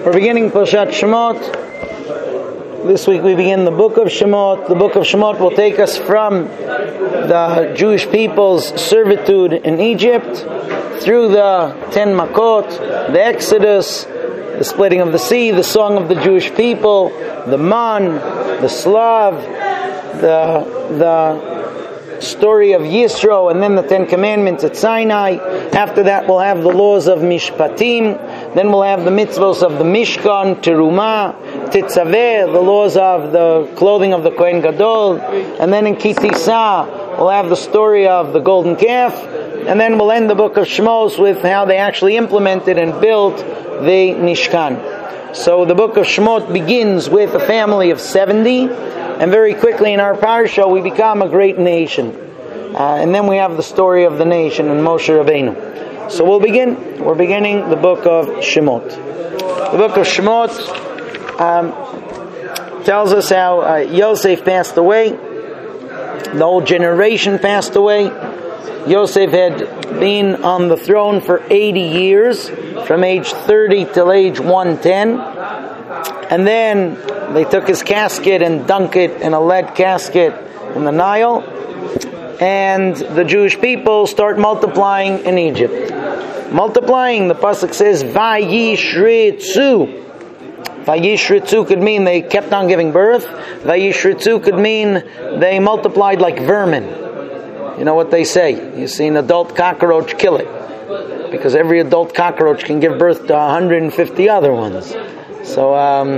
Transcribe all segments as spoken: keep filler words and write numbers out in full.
We're beginning Parshat Shemot. This week we begin the book of Shemot. The book of Shemot will take us from the Jewish people's servitude in Egypt through the Ten Makot, the Exodus, the splitting of the sea, the song of the Jewish people, the Man, the Slav, the the story of Yisro, and then the Ten Commandments at Sinai. After that we'll have the laws of Mishpatim. Then we'll have the mitzvos of the Mishkan, Terumah, Tetzaveh, the laws of the clothing of the Kohen Gadol. And then in Kitisa we'll have the story of the golden calf. And then we'll end the book of Shmos with how they actually implemented and built the Mishkan. So the book of Shemot begins with a family of seventy, and very quickly in our parsha we become a great nation. Uh, and then we have the story of the nation and Moshe Rabbeinu. So we'll begin. We're beginning the book of Shemot. The book of Shemot um, tells us how uh, Yosef passed away. The whole generation passed away. Yosef had been on the throne for eighty years, from age thirty till age one ten. And then they took his casket and dunked it in a lead casket in the Nile. And the Jewish people start multiplying in Egypt. Multiplying, the pasuk says, Vayishritzu. Vayishritzu could mean they kept on giving birth. Vayishritzu could mean they multiplied like vermin. You know what they say? You see an adult cockroach, kill it. Because every adult cockroach can give birth to one hundred fifty other ones. So um,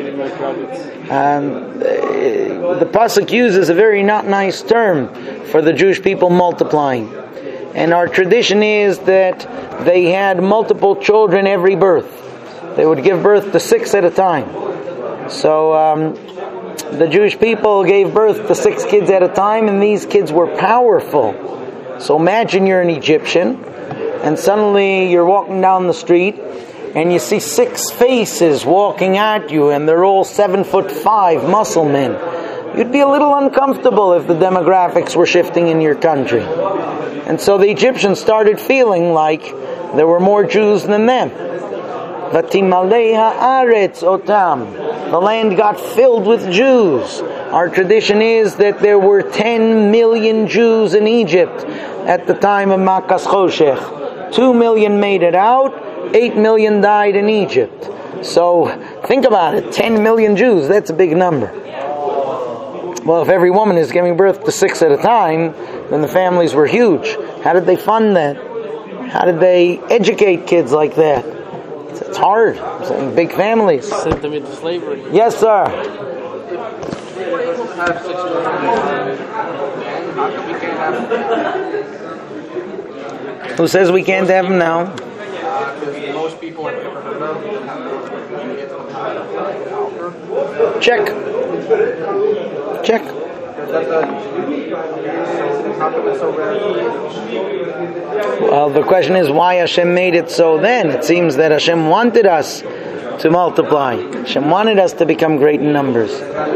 um, the pasuk uses a very not nice term for the Jewish people multiplying. And our tradition is that they had multiple children every birth. They would give birth to six at a time. So um, the Jewish people gave birth to six kids at a time, and these kids were powerful. So imagine you're an Egyptian, and suddenly you're walking down the street, and you see six faces walking at you, and they're all seven foot five muscle men. You'd be a little uncomfortable if the demographics were shifting in your country. And so the Egyptians started feeling like there were more Jews than them. Vatimalei haaretz otam. The land got filled with Jews. Our tradition is that there were ten million Jews in Egypt at the time of Makas Choshech. Two million made it out. Eight million died in Egypt. So think about it. Ten million Jews. That's a big number. Well, if every woman is giving birth to six at a time, then the families were huge. How did they fund that? How did they educate kids like that? It's, it's hard. It's in big families. Sent them into slavery. Yes, sir. Who says we can't have them now? Most people have never heard of. Check. Check. Well, the question is why Hashem made it so then. It seems that Hashem wanted us to multiply. Hashem wanted us to become great in numbers.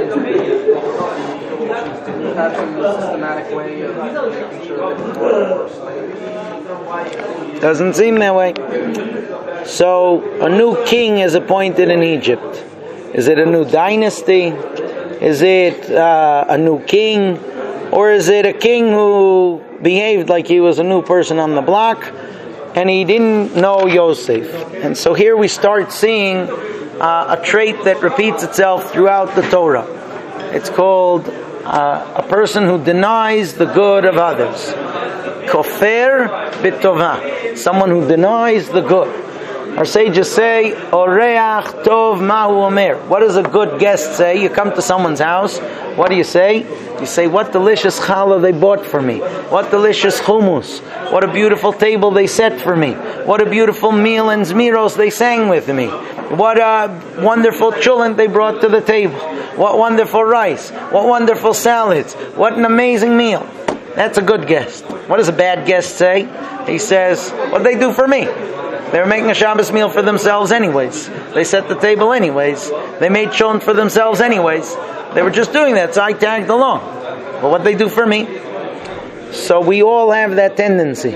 Doesn't seem that way. So, a new king is appointed in Egypt. Is it a new dynasty? Is it uh, a new king? Or is it a king who behaved like he was a new person on the block and he didn't know Yosef? And so here we start seeing uh, a trait that repeats itself throughout the Torah. It's called uh, a person who denies the good of others. Kofer b'tovah. Someone who denies the good. Our sages say, Oreach tov mahu omer. What does a good guest say? You come to someone's house. What do you say? You say, what delicious challah they bought for me. What delicious hummus. What a beautiful table they set for me. What a beautiful meal and zmiros they sang with me. What a wonderful chulent they brought to the table. What wonderful rice. What wonderful salads. What an amazing meal. That's a good guest. What does a bad guest say? He says, what did they do for me? They were making a Shabbos meal for themselves anyways. They set the table anyways. They made chulent for themselves anyways. They were just doing that, so I tagged along. But what did they do for me? So we all have that tendency.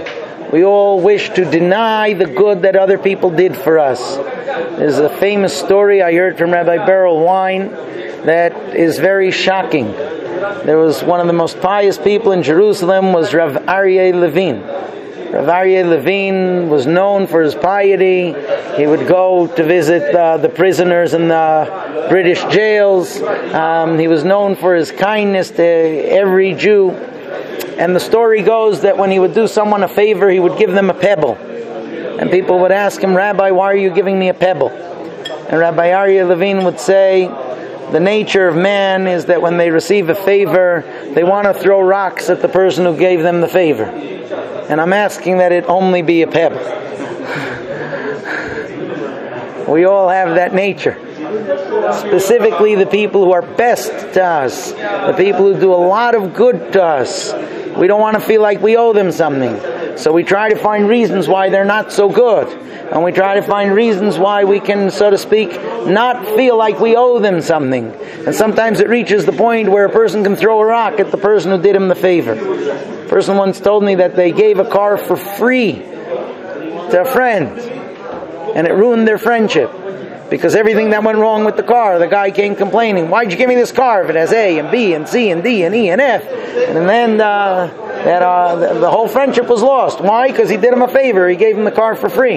We all wish to deny the good that other people did for us. There's a famous story I heard from Rabbi Beryl Wein that is very shocking. There was one of the most pious people in Jerusalem was Rav Aryeh Levine. Rav Aryeh Levine was known for his piety. He would go to visit uh, the prisoners in the British jails. Um, he was known for his kindness to every Jew. And the story goes that when he would do someone a favor, he would give them a pebble. And people would ask him, Rabbi, why are you giving me a pebble? And Rabbi Aryeh Levine would say, the nature of man is that when they receive a favor, they want to throw rocks at the person who gave them the favor. And I'm asking that it only be a pebble. We all have that nature. Specifically the people who are best to us, the people who do a lot of good to us. We don't want to feel like we owe them something. So we try to find reasons why they're not so good. And we try to find reasons why we can, so to speak, not feel like we owe them something. And sometimes it reaches the point where a person can throw a rock at the person who did him the favor. A person once told me that they gave a car for free to a friend. And it ruined their friendship. Because everything that went wrong with the car, the guy came complaining, why'd you give me this car if it has A and B and C and D and E and F? And then uh, that uh, the, the whole friendship was lost. Why? Because he did him a favor. He gave him the car for free.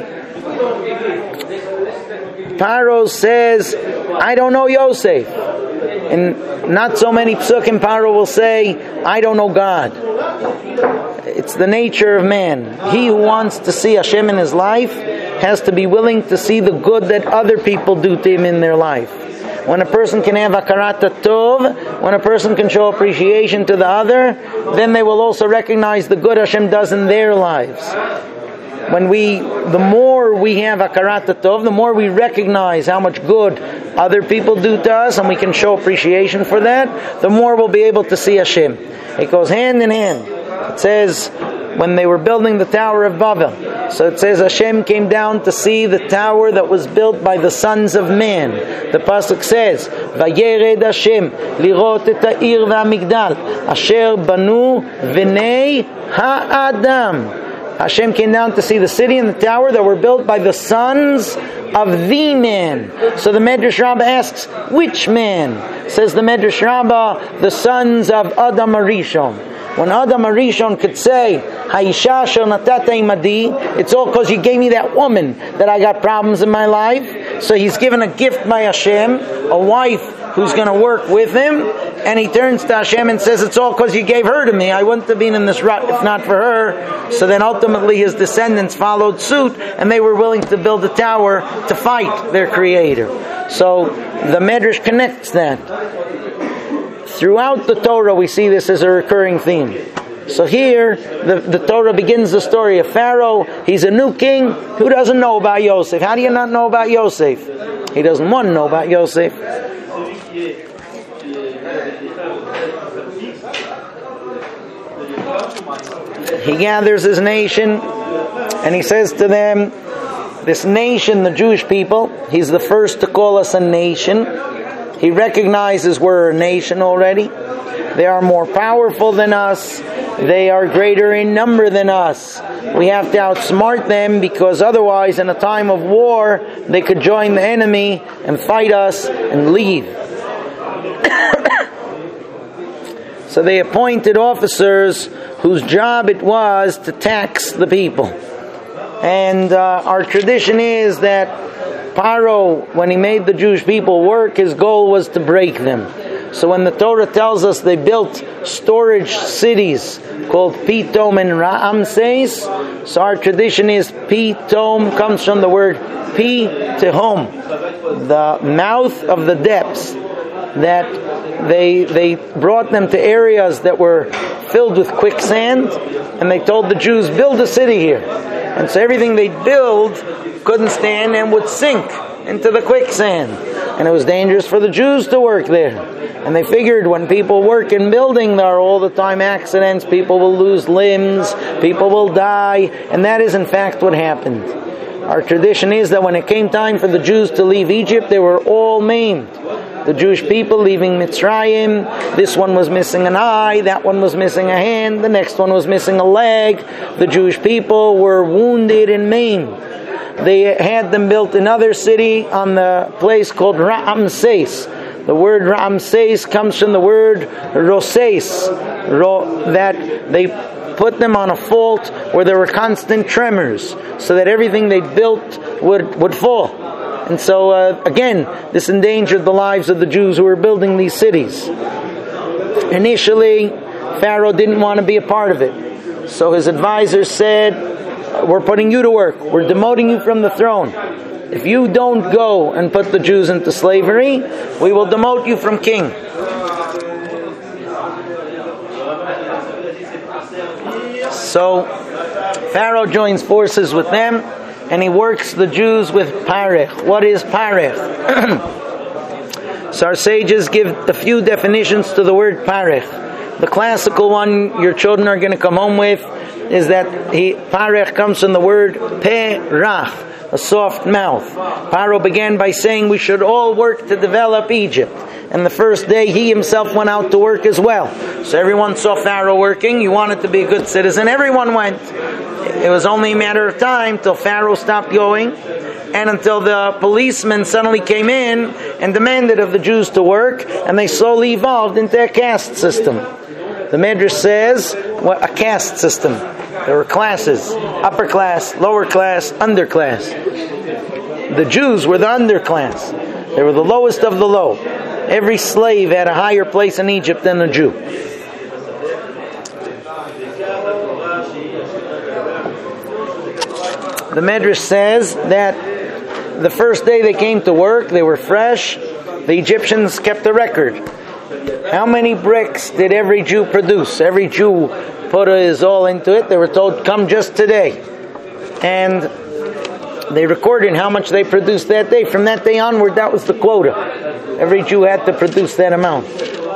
Paro says, I don't know Yosef. And not so many psukim Paro will say, I don't know God. It's the nature of man. He who wants to see Hashem in his life has to be willing to see the good that other people do to him in their life. When a person can have akarat tov, when a person can show appreciation to the other, then they will also recognize the good Hashem does in their lives. When we, the more we have akarat tov, the more we recognize how much good other people do to us, and we can show appreciation for that, the more we'll be able to see Hashem. It goes hand in hand. It says, when they were building the Tower of Babel, so it says Hashem came down to see the tower that was built by the sons of man. The pasuk says, "Vayered Hashem lirot et ha'ir v'hamigdal asher banu v'nei ha'adam." Hashem came down to see the city and the tower that were built by the sons of the man. So the Medrash Rabbah asks, which man? Says the Medrash Rabbah, the sons of Adam Arishon. When Adam Arishon could say, Haisha asher natata imadi, it's all because you gave me that woman that I got problems in my life. So he's given a gift by Hashem, a wife who's going to work with him, and he turns to Hashem and says, it's all because you gave her to me. I wouldn't have been in this rut if not for her. So then ultimately his descendants followed suit, and they were willing to build a tower to fight their creator. So the Medrash connects that. Throughout the Torah we see this as a recurring theme. So here the, the Torah begins the story of Pharaoh. He's a new king. Who doesn't know about Yosef? How do you not know about Yosef? He doesn't want to know about Yosef. He gathers his nation and he says to them, this nation, the Jewish people, he's the first to call us a nation. He recognizes we're a nation already. They are more powerful than us. They are greater in number than us. We have to outsmart them, because otherwise in a time of war they could join the enemy and fight us and leave. So they appointed officers whose job it was to tax the people. And uh, our tradition is that Paro, when he made the Jewish people work, his goal was to break them. So when the Torah tells us they built storage cities called Pitom and Ramses, so our tradition is Pitom comes from the word Pi Tehom, the mouth of the depths. That they they brought them to areas that were filled with quicksand, and they told the Jews, build a city here. And so everything they build couldn't stand and would sink into the quicksand. And it was dangerous for the Jews to work there. And they figured when people work in building, there are all the time accidents, people will lose limbs, people will die, and that is in fact what happened. Our tradition is that when it came time for the Jews to leave Egypt, they were all maimed. the Jewish people leaving Mitzrayim. This one was missing an eye, that one was missing a hand, the next one was missing a leg. The Jewish people were wounded and maimed. They had them built another city on the place called Ramses. The word Ramses comes from the word Roses, ro, that they put them on a fault where there were constant tremors, so that everything they built would, would fall. And so, uh, again, this endangered the lives of the Jews who were building these cities. Initially, Pharaoh didn't want to be a part of it. So his advisors said, we're putting you to work. We're demoting you from the throne. If you don't go and put the Jews into slavery, we will demote you from king. So Pharaoh joins forces with them, and he works the Jews with parech. What is parech? So our sages give a few definitions to the word parech. The classical one your children are going to come home with is that he, parech comes from the word perach, a soft mouth. Pharaoh began by saying we should all work to develop Egypt. And the first day he himself went out to work as well. So everyone saw Pharaoh working. You wanted to be a good citizen. Everyone went. It was only a matter of time till Pharaoh stopped going, and until the policemen suddenly came in and demanded of the Jews to work, and they slowly evolved into a caste system. The Medrash says, what, a caste system. There were classes, upper class, lower class, underclass. The Jews were the underclass. They were the lowest of the low. Every slave had a higher place in Egypt than a Jew. The Medrash says that the first day they came to work, they were fresh. The Egyptians kept a record. How many bricks did every Jew produce? Every Jew put his all into it. They were told, come just today. And they recorded how much they produced that day. From that day onward, that was the quota. Every Jew had to produce that amount.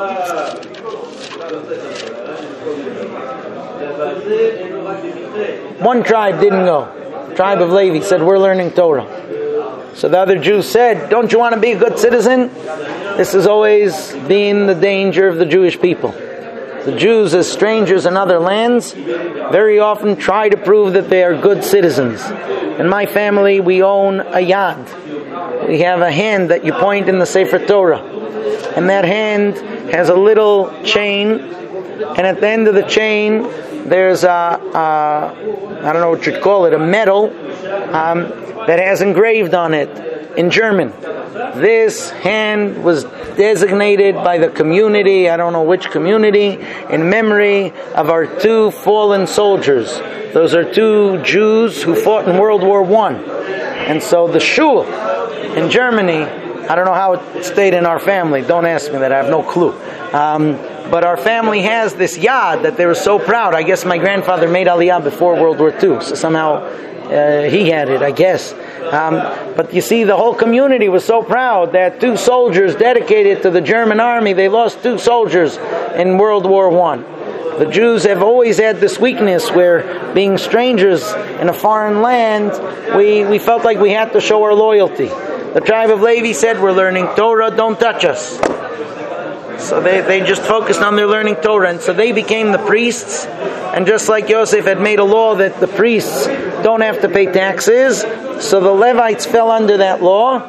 One tribe didn't go. The tribe of Levi said, we're learning Torah. So the other Jews said, don't you want to be a good citizen? This has always been the danger of the Jewish people. The Jews, as strangers in other lands, very often try to prove that they are good citizens. In my family, we own a yad. We have a hand that you point in the Sefer Torah. And that hand has a little chain, and at the end of the chain, there's a, a I don't know what you'd call it, a medal um, that has engraved on it in German. This hand was designated by the community, I don't know which community, in memory of our two fallen soldiers. Those are two Jews who fought in World War One. And so the shul in Germany, I don't know how it stayed in our family. Don't ask me that. I have no clue. Um, but our family has this yad that they were so proud. I guess my grandfather made Aliyah before World War Two. So somehow uh, he had it, I guess. Um, but you see, the whole community was so proud that two soldiers dedicated to the German army, they lost two soldiers in World War One. The Jews have always had this weakness where, being strangers in a foreign land, we, we felt like we had to show our loyalty. The tribe of Levi said, we're learning Torah, don't touch us. So they, they just focused on their learning Torah. And so they became the priests. And just like Yosef had made a law that the priests don't have to pay taxes, so the Levites fell under that law.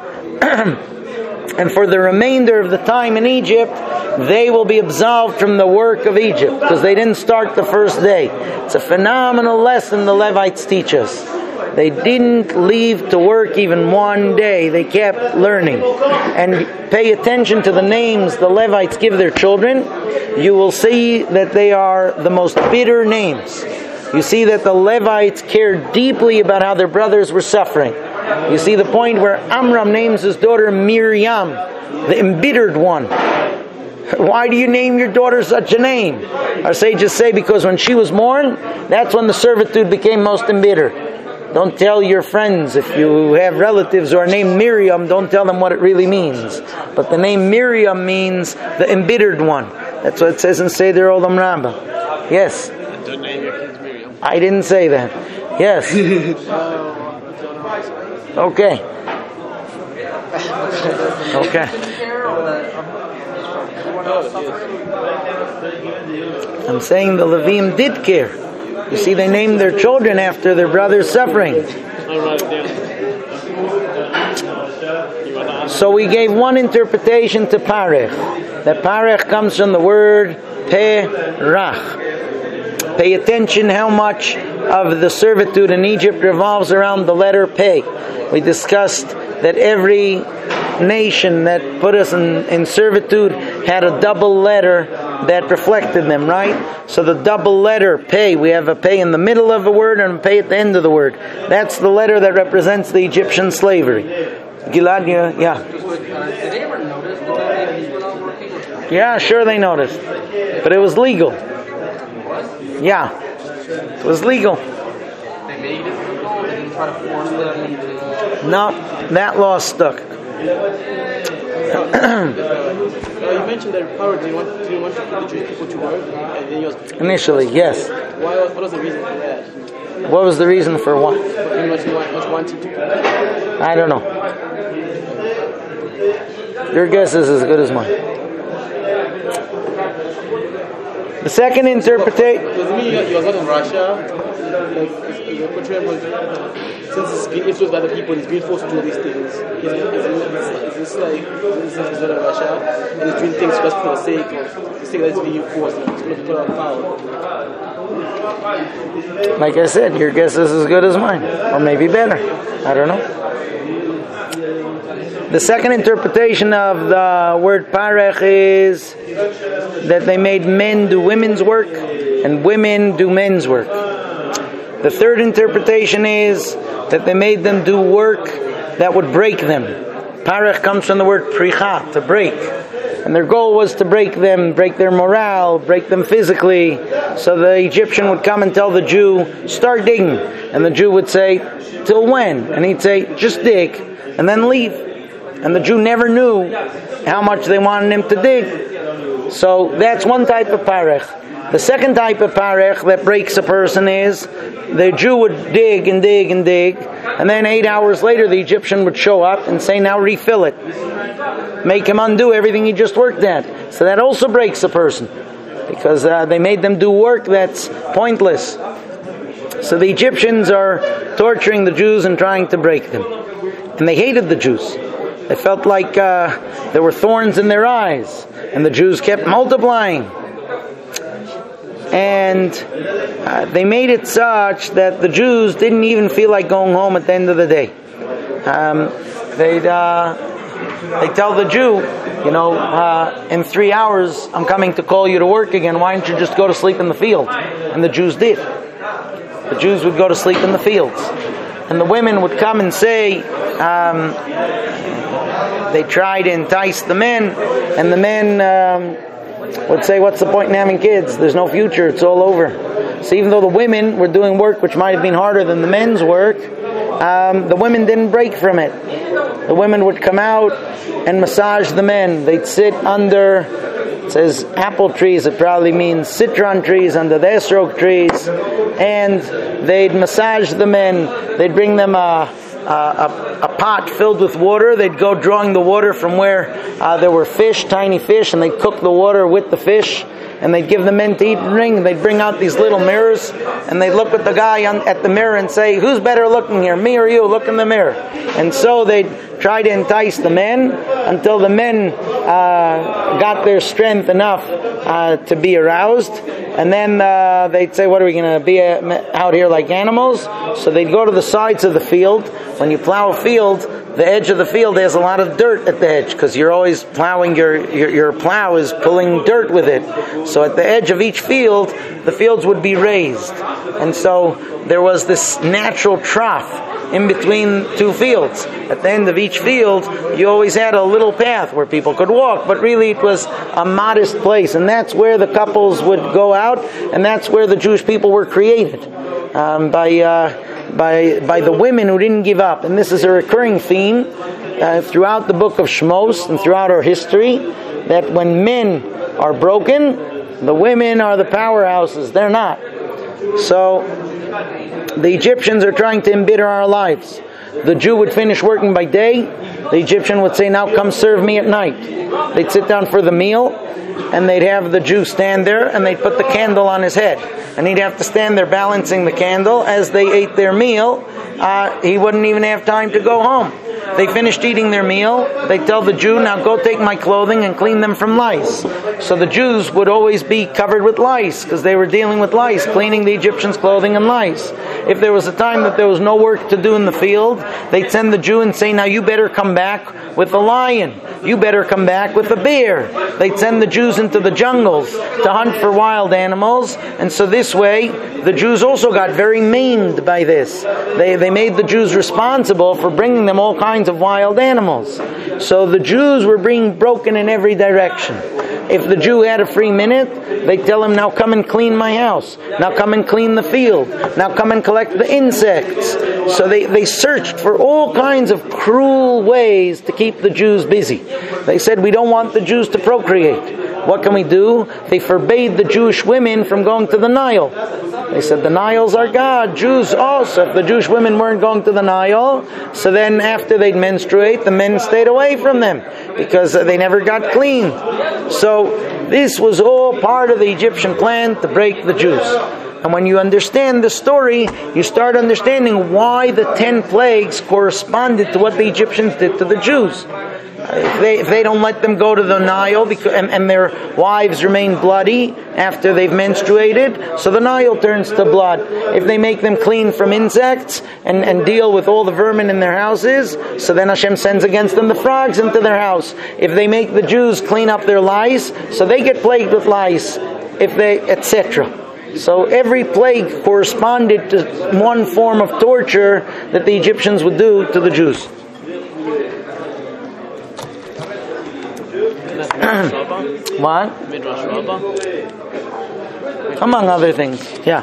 And for the remainder of the time in Egypt, they will be absolved from the work of Egypt, because they didn't start the first day. It's a phenomenal lesson the Levites teach us. They didn't leave to work even one day. They kept learning. And pay attention to the names the Levites give their children. You will see that they are the most bitter names. You see that the Levites cared deeply about how their brothers were suffering. You see the point where Amram names his daughter Miriam, the embittered one. Why do you name your daughter such a name? Our sages say because when she was born, that's when the servitude became most embittered. Don't tell your friends, if you have relatives who are named Miriam, don't tell them what it really means. But the name Miriam means the embittered one. That's what it says in Seder Olam Rabbah. Yes? Don't name your kids Miriam. I didn't say that. Yes. Okay. Okay. I'm saying the Levim did care. You see, they named their children after their brother's suffering. So we gave one interpretation to Parech. That Parech comes from the word Perach. Pay attention how much of the servitude in Egypt revolves around the letter Pei. We discussed that every nation that put us in, in servitude had a double letter that reflected them, right? So the double letter Pei, we have a Pei in the middle of a word and a Pei at the end of the word. That's the letter that represents the Egyptian slavery. Gilad, yeah. Did they ever notice that these were not working? Yeah, sure they noticed. But it was legal. Yeah. It was legal. They made it legal? They didn't try to force them into... No, that law stuck. Uh, you mentioned that power didn't want, didn't want the Jewish people to work, and then he was... Initially, yes. Why, what was the reason for that? What was the reason for what? For pretty much, much wanting to... I don't know. Your guess is as good as mine. The second interpretation... Does it mean he was not in Russia? Like, the portrayal was... Since he's being influenced by the people, he's being forced to do these things. Is, is, is, is this like... Since he's not in Russia, and he's doing things just for the sake of... The sake that he's being forced, he's going to put out power. Like I said, your guess is as good as mine. Or maybe better. I don't know. The second interpretation of the word Parech is that they made men do women's work and women do men's work. The third interpretation is that they made them do work that would break them. Parech comes from the word pricha, to break. And their goal was to break them, break their morale, break them physically. So the Egyptian would come and tell the Jew, start digging. And the Jew would say, till when? And he'd say, just dig, and then leave. And the Jew never knew how much they wanted him to dig. So that's one type of parech. The second type of parech that breaks a person is the Jew would dig and dig and dig, and then eight hours later the Egyptian would show up and say, now refill it. Make him undo everything he just worked at. So that also breaks a person, because uh, they made them do work that's pointless. So the Egyptians are torturing the Jews and trying to break them. And they hated the Jews. They felt like uh, there were thorns in their eyes, and the Jews kept multiplying. And uh, they made it such that the Jews didn't even feel like going home at the end of the day. Um, they'd uh, they tell the Jew, you know, uh, in three hours I'm coming to call you to work again. Why don't you just go to sleep in the field? And the Jews did. The Jews would go to sleep in the fields, and the women would come and say. Um, They tried to entice the men, and the men um, would say, what's the point in having kids? There's no future, it's all over. So even though the women were doing work which might have been harder than the men's work, um, the women didn't break from it. The women would come out and massage the men. They'd sit under, it says apple trees, it probably means citron trees, under the esrog trees, and they'd massage the men. They'd bring them a Uh, a, a pot filled with water. They'd go drawing the water from where uh, there were fish, tiny fish, and they'd cook the water with the fish, and they'd give the men to eat and drink. They'd bring out these little mirrors, and they'd look at the guy on, at the mirror and say, who's better looking here, me or you? Look in the mirror. And so they'd try to entice the men until the men uh, got their strength enough uh, to be aroused. And then uh, they'd say, what are we going to be out here like animals? So they'd go to the sides of the field. When you plow a field, the edge of the field has a lot of dirt at the edge, because you're always plowing, your, your your plow is pulling dirt with it. So at the edge of each field, the fields would be raised. And so there was this natural trough in between two fields. At the end of each field, you always had a little path where people could walk, but really it was a modest place, and that's where the couples would go out, and that's where the Jewish people were created, um, by uh, by by the women who didn't give up. And this is a recurring theme uh, throughout the book of Shmos and throughout our history, that when men are broken, the women are the powerhouses. They're not. So the Egyptians are trying to embitter our lives. the Jew would finish working by day, the Egyptian would say, now come serve me at night. They'd sit down for the meal, and they'd have the Jew stand there, and they'd put the candle on his head. And he'd have to stand there balancing the candle as they ate their meal. Uh, he wouldn't even have time to go home. They finished eating their meal. They tell the Jew, now go take my clothing and clean them from lice. So the Jews would always be covered with lice because they were dealing with lice, cleaning the Egyptians' clothing and lice. If there was a time that there was no work to do in the field, they'd send the Jew and say, now you better come back with a lion. You better come back with a bear. They'd send the Jews into the jungles to hunt for wild animals. And so this way, the Jews also got very maimed by this. They, they made the Jews responsible for bringing them all kinds of wild animals. So the Jews were being broken in every direction. If the Jew had a free minute, they'd tell him, now come and clean my house. Now come and clean the field. Now come and collect the insects. So they, they searched for all kinds of cruel ways to keep the Jews busy. They said, we don't want the Jews to procreate. What can we do? They forbade the Jewish women from going to the Nile. They said, the Nile's our God. Jews also. If the Jewish women weren't going to the Nile, so then after they'd menstruate, the men stayed away from them because they never got cleaned. So this was all part of the Egyptian plan to break the Jews. And when you understand the story, you start understanding why the ten plagues corresponded to what the Egyptians did to the Jews. If they, if they don't let them go to the Nile because, and, and their wives remain bloody after they've menstruated, so the Nile turns to blood. If they make them clean from insects and, and deal with all the vermin in their houses, so then Hashem sends against them the frogs into their house. If they make the Jews clean up their lice, so they get plagued with lice, if they, et cetera. So every plague corresponded to one form of torture that the Egyptians would do to the Jews. What? Midrash Rabbah. Among other things, yeah.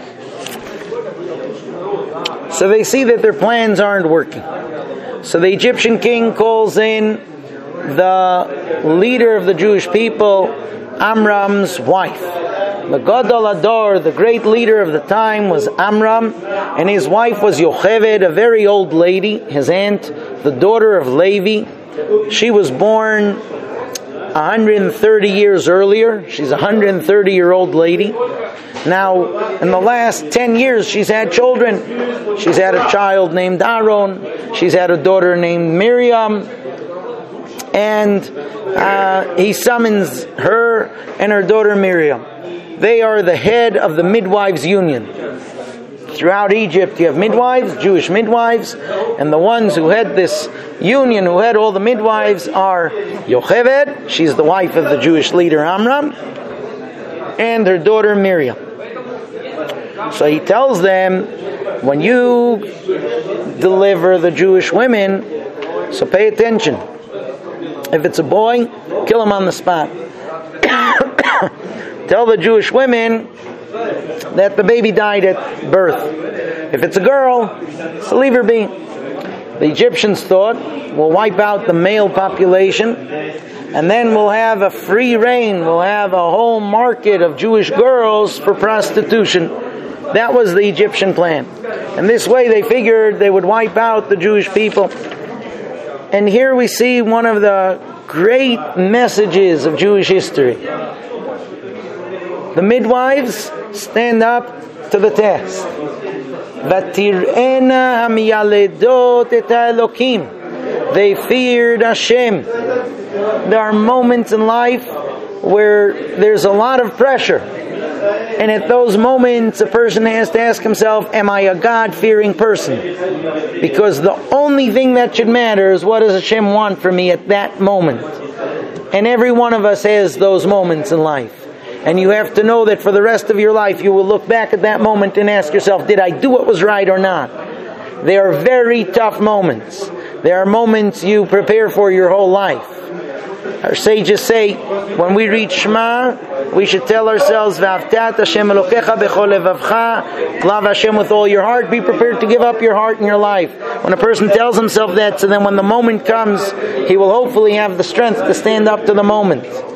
So they see that their plans aren't working. So the Egyptian king calls in the leader of the Jewish people, Amram's wife. The Gadol Ador, the great leader of the time, was Amram, and his wife was Yocheved, a very old lady, his aunt, the daughter of Levi. She was born one hundred thirty years earlier. She's a one hundred thirty year old lady. Now, in the last ten years, she's had children. She's had a child named Aaron. She's had a daughter named Miriam. And uh, he summons her and her daughter Miriam. They are the head of the midwives' union. Throughout Egypt, you have midwives, Jewish midwives, and the ones who head this union, who head all the midwives, are Yocheved, she's the wife of the Jewish leader Amram, and her daughter Miriam. So he tells them, when you deliver the Jewish women, so pay attention. If it's a boy, kill him on the spot. Tell the Jewish women that the baby died at birth. If it's a girl, so leave her be. The Egyptians thought, we'll wipe out the male population, and then we'll have a free reign. We'll have a whole market of Jewish girls for prostitution. That was the Egyptian plan. And this way they figured they would wipe out the Jewish people. And here we see one of the great messages of Jewish history. The midwives stand up to the test. Vatir'ena hamiyaledot et ha'elokim. They feared Hashem. There are moments in life where there's a lot of pressure. And at those moments, a person has to ask himself, am I a God-fearing person? Because the only thing that should matter is what does Hashem want from me at that moment. And every one of us has those moments in life. And you have to know that for the rest of your life, you will look back at that moment and ask yourself, did I do what was right or not? They are very tough moments. They are moments you prepare for your whole life. Our sages say, when we read Shema, we should tell ourselves, V'avtat Hashem Elokecha b'chol levavcha, love Hashem with all your heart, be prepared to give up your heart and your life. When a person tells himself that, so then when the moment comes, he will hopefully have the strength to stand up to the moment.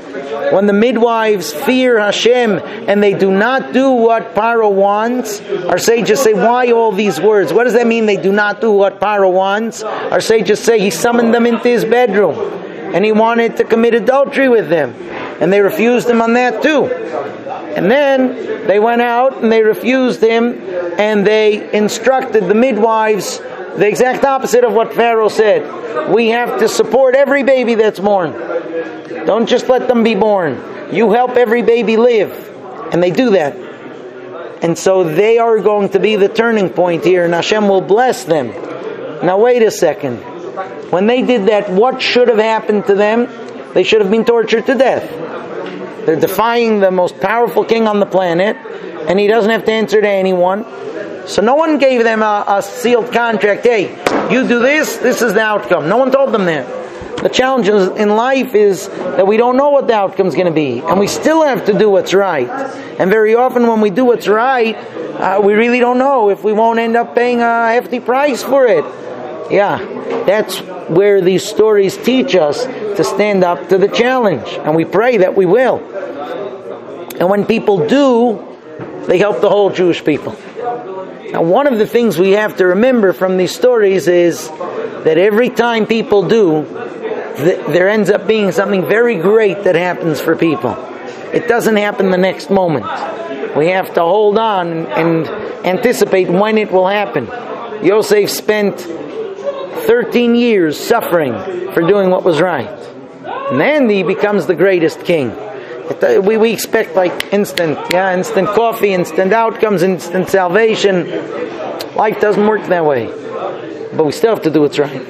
when the midwives fear Hashem and they do not do what Paro wants, our sages say, why all these words? What does that mean, they do not do what Paro wants? Our sages say he summoned them into his bedroom and he wanted to commit adultery with them. And they refused him on that too. And then they went out and they refused him and they instructed the midwives the exact opposite of what Pharaoh said. We have to support every baby that's born. Don't just let them be born. You help every baby live. And they do that. And so they are going to be the turning point here, and Hashem will bless them. Now wait a second. When they did that, what should have happened to them? They should have been tortured to death. They're defying the most powerful king on the planet, and he doesn't have to answer to anyone. So no one gave them a, a sealed contract. Hey, you do this, this is the outcome. No one told them that. The challenge in life is that we don't know what the outcome is going to be, and we still have to do what's right. And very often when we do what's right, uh, we really don't know if we won't end up paying a hefty price for it. Yeah, that's where these stories teach us to stand up to the challenge, and we pray that we will. And when people do, they help the whole Jewish people. Now, one of the things we have to remember from these stories is that every time people do, th- there ends up being something very great that happens for people. It doesn't happen the next moment. We have to hold on and anticipate when it will happen. Yosef spent thirteen years suffering for doing what was right. And then he becomes the greatest king. We, we expect like instant, yeah, instant coffee, instant outcomes, instant salvation. Life doesn't work that way. But we still have to do what's right.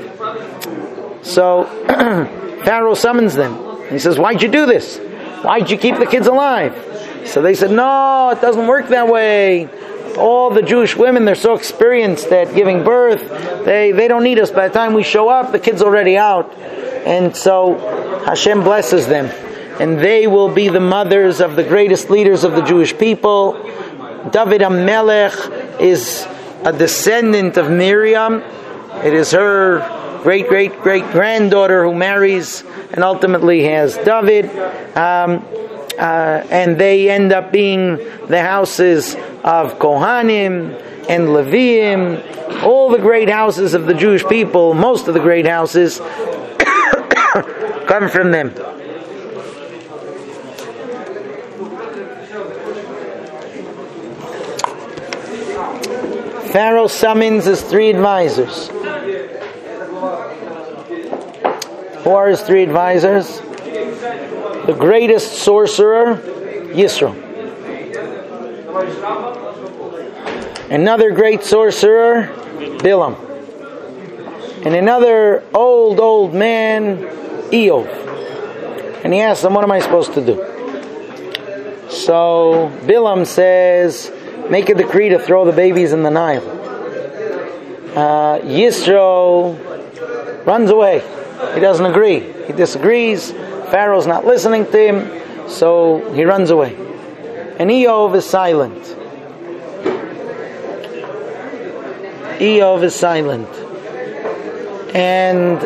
So Pharaoh summons them. He says, why'd you do this? Why'd you keep the kids alive? So they said, no, it doesn't work that way. All the Jewish women, they're so experienced at giving birth, they, they don't need us. By the time we show up, the kid's already out. And so Hashem blesses them. And they will be the mothers of the greatest leaders of the Jewish people. David HaMelech is a descendant of Miriam. It is her great, great, great granddaughter who marries and ultimately has David. Um, uh, and they end up being the houses of Kohanim and Leviim, all the great houses of the Jewish people, most of the great houses come from them. Pharaoh summons his three advisors. Who are his three advisors? The greatest sorcerer, Yisro. Another great sorcerer, Bilam. And another old, old man, Eov. And he asks them, what am I supposed to do? So Bilam says, make a decree to throw the babies in the Nile. Uh, Yisro runs away. He doesn't agree. He disagrees. Pharaoh's not listening to him, so he runs away. And Eov is silent. Eov is silent. And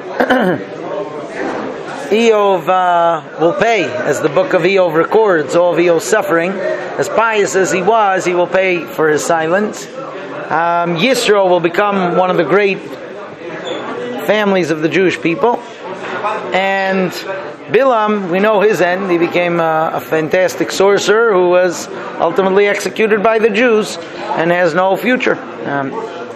Eov uh, will pay, as the book of Eov records, all of Eov's suffering. As pious as he was, he will pay for his silence. Um, Yisro will become one of the great families of the Jewish people. And Bilam, we know his end. He became a, a fantastic sorcerer who was ultimately executed by the Jews and has no future. Um,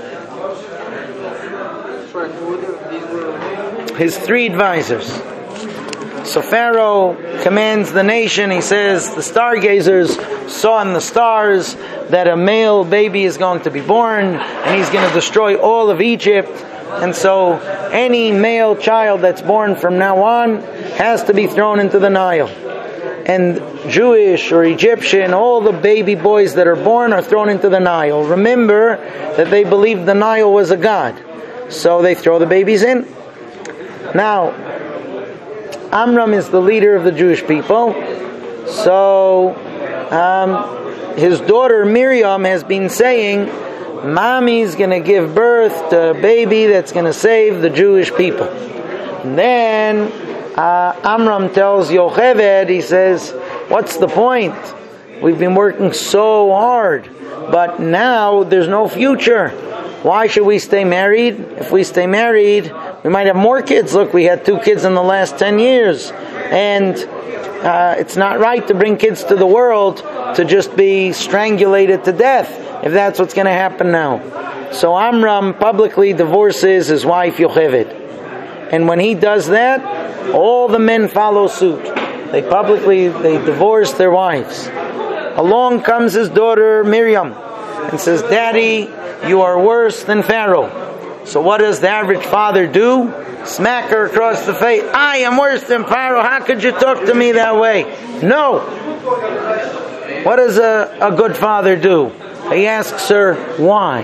his three advisors. So Pharaoh commands the nation. He says the stargazers saw in the stars that a male baby is going to be born and he's going to destroy all of Egypt. And so any male child that's born from now on has to be thrown into the Nile. And Jewish or Egyptian, all the baby boys that are born are thrown into the Nile. Remember that they believed the Nile was a god. So they throw the babies in. Now, Amram is the leader of the Jewish people. So um, his daughter Miriam has been saying, Mommy's going to give birth to a baby that's going to save the Jewish people. And then uh, Amram tells Yocheved, he says, what's the point? We've been working so hard, but now there's no future. Why should we stay married? If we stay married, we might have more kids. Look, we had two kids in the last ten years. And uh, it's not right to bring kids to the world to just be strangulated to death, if that's what's going to happen now. So Amram publicly divorces his wife Yocheved. And when he does that, all the men follow suit. They publicly, they divorce their wives. Along comes his daughter Miriam and says, Daddy, you are worse than Pharaoh. So what does the average father do? Smack her across the face. I am worse than Pharaoh. How could you talk to me that way? No. What does a, a good father do? He asks her, why?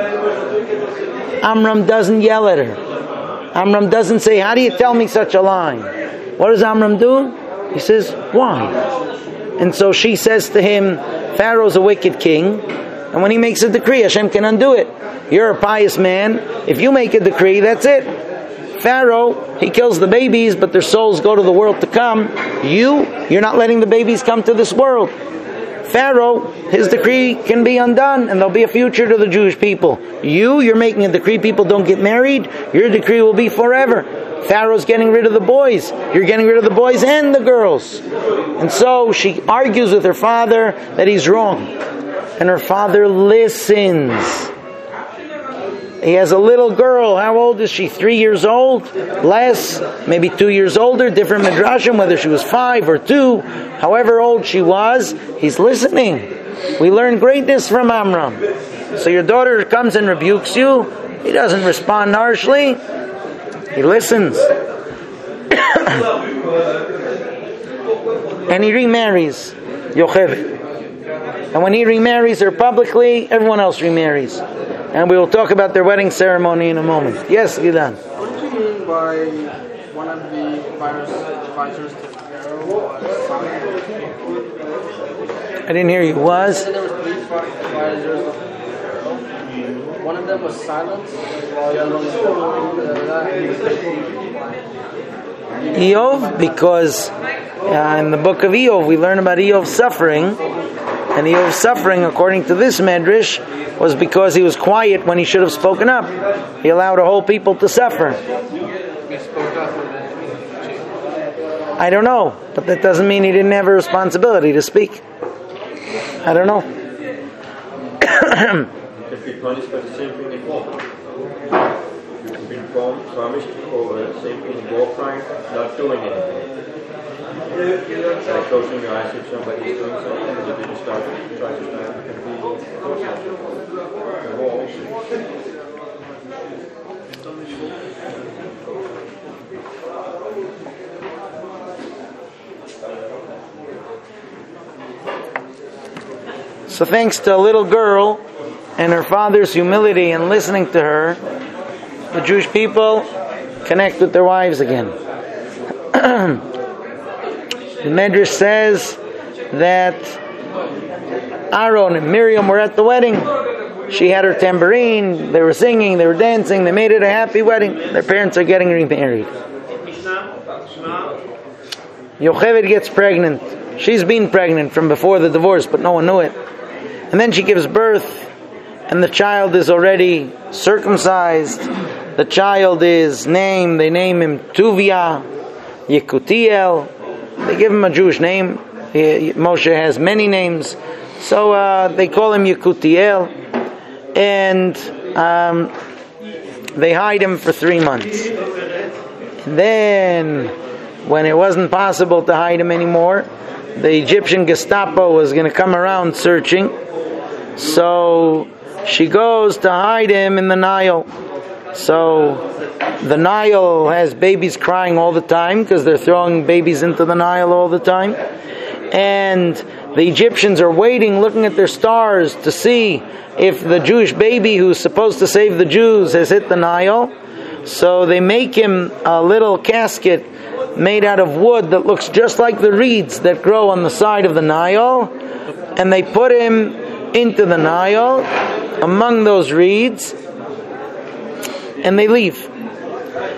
Amram doesn't yell at her. Amram doesn't say, how do you tell me such a lie? What does Amram do? He says, why? And so she says to him, Pharaoh's a wicked king, and when he makes a decree, Hashem can undo it. You're a pious man. If you make a decree, that's it. Pharaoh, he kills the babies, but their souls go to the world to come. You, you're not letting the babies come to this world. Pharaoh, his decree can be undone, and there'll be a future to the Jewish people. You, you're making a decree people don't get married. Your decree will be forever. Pharaoh's getting rid of the boys. You're getting rid of the boys and the girls. And so she argues with her father that he's wrong. And her father listens. He has a little girl. How old is she? Three years old? Less? Maybe two years older? Different midrashim, whether she was five or two. However old she was, he's listening. We learn greatness from Amram. So your daughter comes and rebukes you. He doesn't respond harshly. He listens. And he remarries Yocheved. And when he remarries her publicly, everyone else remarries. And we will talk about their wedding ceremony in a moment. Yes, Gilan. What did you mean by one of the advisors to Pharaoh was silent? I didn't hear you. Was? There were three advisors of Pharaoh. One of them was silent, while the other one was Eov, because uh, in the book of Eov we learn about Eov's suffering, and Eov's suffering, according to this medrash, was because he was quiet when he should have spoken up. He allowed a whole people to suffer. I don't know, but that doesn't mean he didn't have a responsibility to speak. I don't know. If we punish for the same thing in war, you've been promised for the same thing in war crime, not doing anything. Like closing your eyes if somebody is doing something, and you didn't start to try to start, it can be the war also. So thanks to a little girl and her father's humility and listening to her, the Jewish people connect with their wives again. The Medrash says that Aaron and Miriam were at the wedding. She had her tambourine, they were singing, they were dancing, they made it a happy wedding. Their parents are getting remarried. Yocheved gets pregnant. She's been pregnant from before the divorce, but no one knew it. And then she gives birth, and the child is already circumcised. The child is named, they name him Tuvia, Yekutiel. They give him a Jewish name. Moshe has many names. So uh, they call him Yekutiel. And um, they hide him for three months. And then, when it wasn't possible to hide him anymore, the Egyptian Gestapo was going to come around searching. So she goes to hide him in the Nile. So the Nile has babies crying all the time because they're throwing babies into the Nile all the time. And the Egyptians are waiting, looking at their stars to see if the Jewish baby who's supposed to save the Jews has hit the Nile. So they make him a little casket made out of wood that looks just like the reeds that grow on the side of the Nile. And they put him into the Nile among those reeds. And they leave.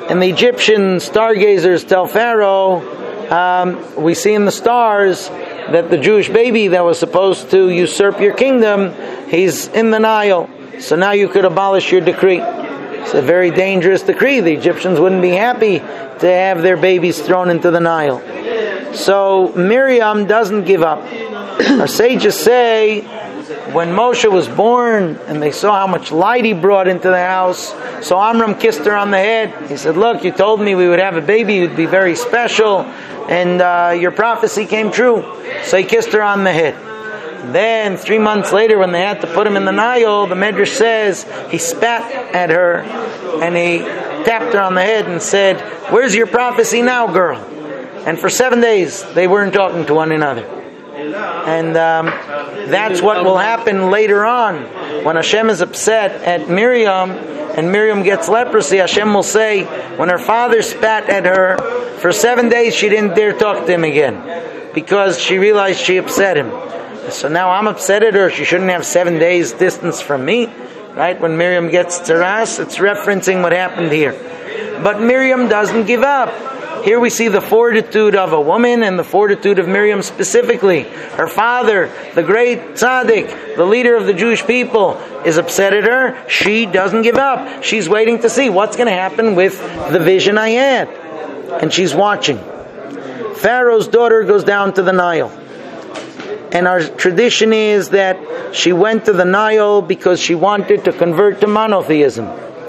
And the Egyptian stargazers tell Pharaoh, um, we see in the stars that the Jewish baby that was supposed to usurp your kingdom, he's in the Nile. So now you could abolish your decree. It's a very dangerous decree. The Egyptians wouldn't be happy to have their babies thrown into the Nile. So Miriam doesn't give up. Our sages say, when Moshe was born and they saw how much light he brought into the house, so Amram kissed her on the head. He said, look, you told me we would have a baby, it would be very special, and uh, your prophecy came true. So he kissed her on the head. Then, three months later, when they had to put him in the Nile, the Medrash says he spat at her and he tapped her on the head and said, where's your prophecy now, girl? And for seven days, they weren't talking to one another. And um, that's what will happen later on. When Hashem is upset at Miriam and Miriam gets leprosy, Hashem will say, when her father spat at her, for seven days she didn't dare talk to him again because she realized she upset him. So now I'm upset at her. She shouldn't have seven days distance from me. Right? When Miriam gets tzaras, it's referencing what happened here. But Miriam doesn't give up. Here we see the fortitude of a woman and the fortitude of Miriam specifically. Her father, the great tzaddik, the leader of the Jewish people, is upset at her. She doesn't give up. She's waiting to see what's going to happen with the vision I had. And she's watching. Pharaoh's daughter goes down to the Nile. And our tradition is that she went to the Nile because she wanted to convert to monotheism.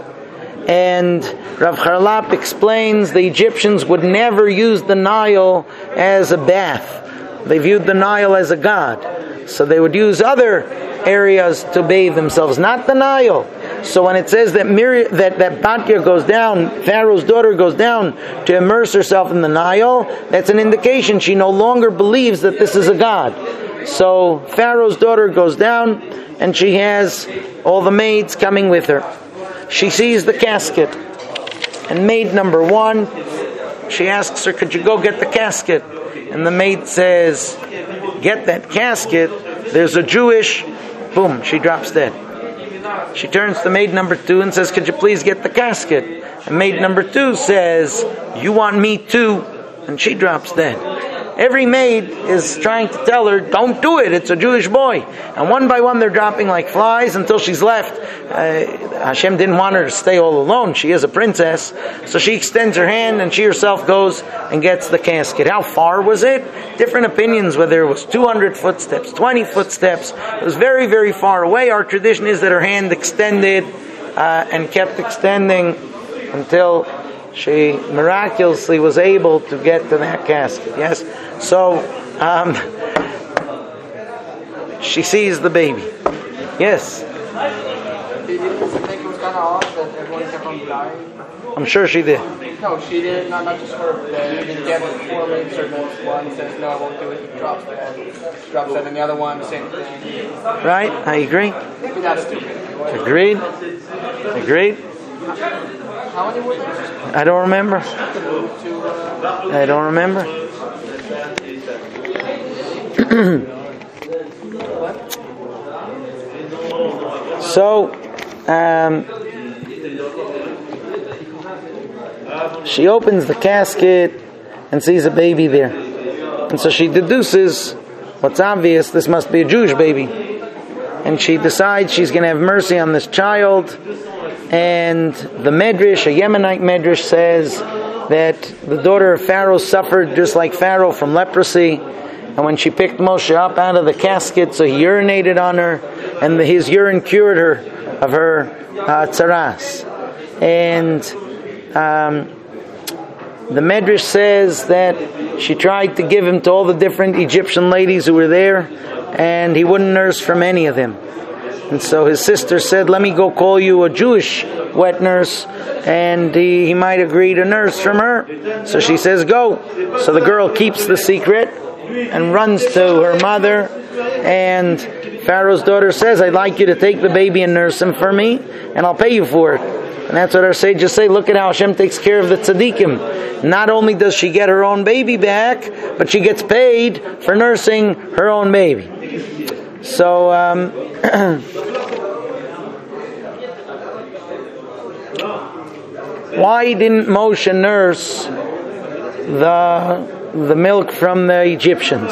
And Rav Charlap explains the Egyptians would never use the Nile as a bath. They viewed the Nile as a god. So they would use other areas to bathe themselves, not the Nile. So when it says that Mir- that, that Batya goes down, Pharaoh's daughter goes down to immerse herself in the Nile, that's an indication she no longer believes that this is a god. So Pharaoh's daughter goes down and she has all the maids coming with her. She sees the casket. And maid number one, she asks her, could you go get the casket? And the maid says, get that casket. There's a Jewish. Boom, she drops dead. She turns to maid number two and says, could you please get the casket? And maid number two says, you want me too? And she drops dead. Every maid is trying to tell her, don't do it, it's a Jewish boy. And one by one they're dropping like flies until she's left. Uh, Hashem didn't want her to stay all alone. She is a princess. So she extends her hand and she herself goes and gets the casket. How far was it? Different opinions, whether it was two hundred footsteps, twenty footsteps. It was very, very far away. Our tradition is that her hand extended uh, and kept extending until she miraculously was able to get to that casket. Yes? So, um, she sees the baby. Yes? Did you think it was kind of odd that everyone kept on dying? I'm sure she did. No, she did. Not, not just her. They didn't get it. Four maids or one says, no, I won't do it. He drops dead. She drops dead. And the other one, the same thing. Right? I agree. Maybe that's stupid. Agreed. Agreed. How many were there? I don't remember. Two, uh, I don't remember. So, um, she opens the casket and sees a baby there. And so she deduces, what's obvious, this must be a Jewish baby. And she decides she's going to have mercy on this child. And the Medrash, a Yemenite Medrash, says that the daughter of Pharaoh suffered just like Pharaoh from leprosy. And when she picked Moshe up out of the casket, so he urinated on her, and his urine cured her of her uh, tzaras. And um, the Medrash says that she tried to give him to all the different Egyptian ladies who were there, and he wouldn't nurse from any of them. And so his sister said, let me go call you a Jewish wet nurse, and he, he might agree to nurse from her. So she says, go. So the girl keeps the secret and runs to her mother, and Pharaoh's daughter says, I'd like you to take the baby and nurse him for me, and I'll pay you for it. And that's what our sages say. Look at how Hashem takes care of the tzaddikim. Not only does she get her own baby back, but she gets paid for nursing her own baby. So, um, why didn't Moshe nurse the the milk from the Egyptians?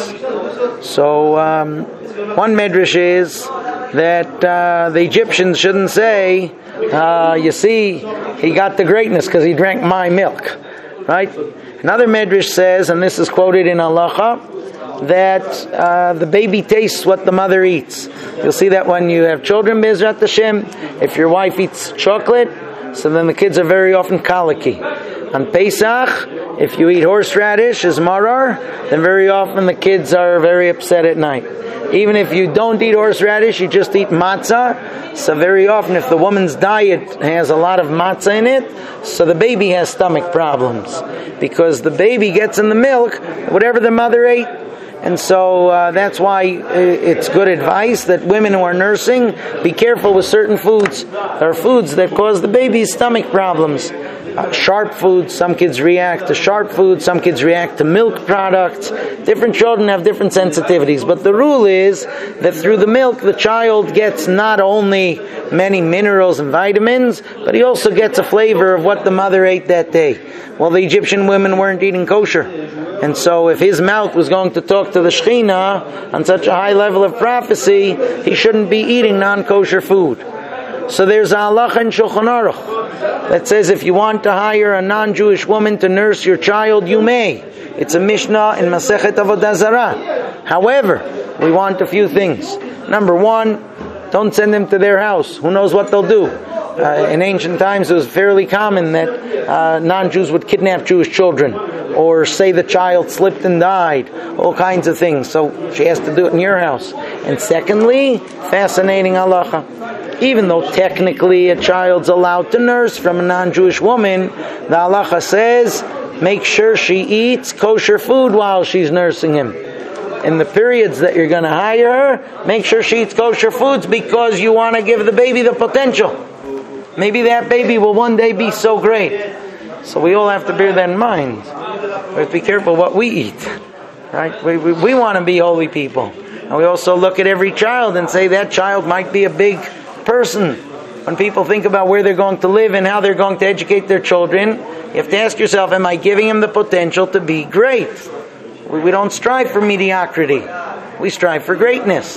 So um, one medrash is that uh, the Egyptians shouldn't say, uh, you see, he got the greatness because he drank my milk, right? Another medrash says, and this is quoted in Halacha, that uh, the baby tastes what the mother eats. You'll see that when you have children, Bezrat Hashem, if your wife eats chocolate, so then the kids are very often colicky. On Pesach, if you eat horseradish as marar, then very often the kids are very upset at night. Even if you don't eat horseradish, you just eat matzah, so very often if the woman's diet has a lot of matzah in it, so the baby has stomach problems. Because the baby gets in the milk whatever the mother ate. And so uh, that's why it's good advice that women who are nursing, be careful with certain foods. There are foods that cause the baby's stomach problems. Uh, sharp foods, some kids react to sharp foods, some kids react to milk products. Different children have different sensitivities. But the rule is that through the milk, the child gets not only many minerals and vitamins, but he also gets a flavor of what the mother ate that day. Well, the Egyptian women weren't eating kosher. And so if his mouth was going to talk to the Shekhinah on such a high level of prophecy, he shouldn't be eating non-kosher food. So there's a halacha in Shulchan Aruch that says if you want to hire a non-Jewish woman to nurse your child, you may. It's a Mishnah in Masechet Avodah Zarah. However, we want a few things. Number one, don't send them to their house. Who knows what they'll do? Uh, in ancient times, it was fairly common that uh, non-Jews would kidnap Jewish children or say the child slipped and died, all kinds of things. So she has to do it in your house. And secondly, fascinating halacha. Even though technically a child's allowed to nurse from a non-Jewish woman, the halacha says, make sure she eats kosher food while she's nursing him. In the periods that you're going to hire her, make sure she eats kosher foods because you want to give the baby the potential. Maybe that baby will one day be so great. So we all have to bear that in mind. We have to be careful what we eat. Right? We, we, we want to be holy people. And we also look at every child and say that child might be a big person. When people think about where they're going to live and how they're going to educate their children, you have to ask yourself, am I giving them the potential to be great? We, we don't strive for mediocrity. We strive for greatness.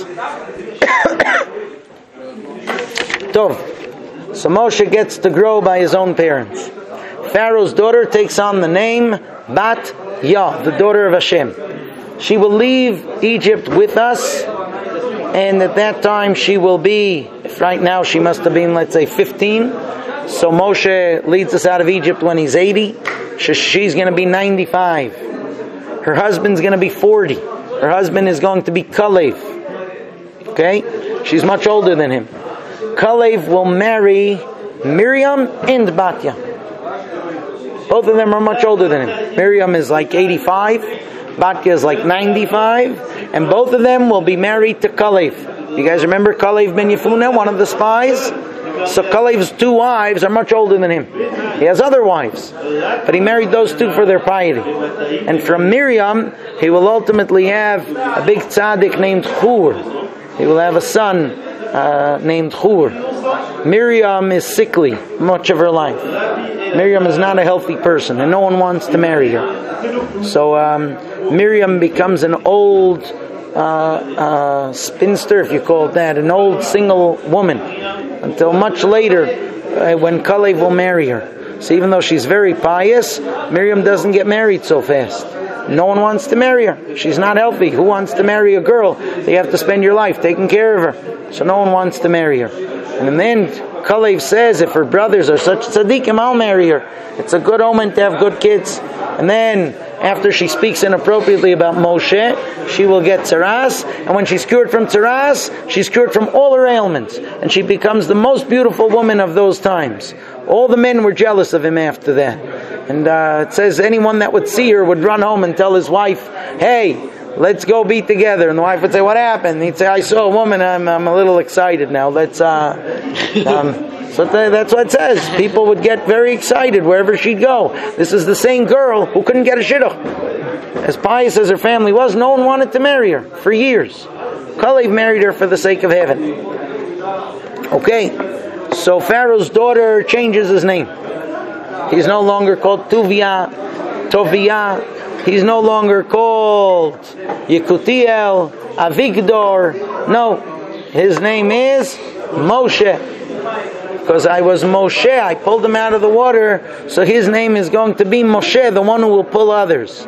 Tov. So Moshe gets to grow by his own parents. Pharaoh's daughter takes on the name Bat Yah, the daughter of Hashem. She will leave Egypt with us, and at that time she will be, if right now she must have been, let's say, fifteen. So Moshe leads us out of Egypt when he's eighty. She's going to be ninety-five. Her husband's going to be forty. Her husband is going to be Kalev. Okay? She's much older than him. Kalev will marry Miriam and Batya. Both of them are much older than him. Miriam is like eighty-five, Batya is like ninety-five, and both of them will be married to Kalev. You guys remember Kalev ben Yefune, one of the spies? So Kalev's two wives are much older than him. He has other wives, but he married those two for their piety. And from Miriam, he will ultimately have a big tzaddik named Hur. He will have a son Uh, named Hur. Miriam is sickly much of her life. Miriam is not a healthy person, and no one wants to marry her. So um, Miriam becomes an old uh, uh, spinster, if you call it that, an old single woman, until much later uh, when Kalev will marry her. So even though she's very pious, Miriam doesn't get married so fast. No one wants to marry her. She's not healthy. Who wants to marry a girl? They have to spend your life taking care of her. So no one wants to marry her. And in the end, Kalev says, if her brothers are such tzaddikim, I'll marry her. It's a good omen to have good kids. And then, after she speaks inappropriately about Moshe, she will get tzaras. And when she's cured from tzaras, she's cured from all her ailments. And she becomes the most beautiful woman of those times. All the men were jealous of him after that. And uh, it says anyone that would see her would run home and tell his wife, hey, let's go be together. And the wife would say, what happened? And he'd say, I saw a woman, I'm, I'm a little excited now. Let's, uh, um, so that's what it says. People would get very excited wherever she'd go. This is the same girl who couldn't get a shidduch. As pious as her family was, no one wanted to marry her for years. Kalev married her for the sake of heaven. Okay, so Pharaoh's daughter changes his name. He's no longer called Tuvia, Tovia. He's no longer called Yekutiel, Avigdor. No, his name is Moshe. Because I was Moshe, I pulled him out of the water, so his name is going to be Moshe, the one who will pull others.